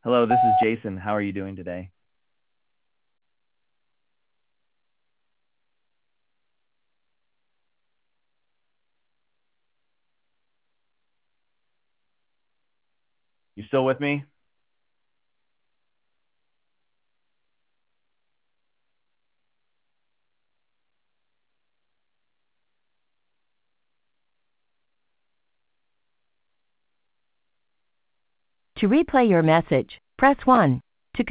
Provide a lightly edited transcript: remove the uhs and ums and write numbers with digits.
Hello, this is Jason. How are you doing today? You still with me? To replay your message, press 1.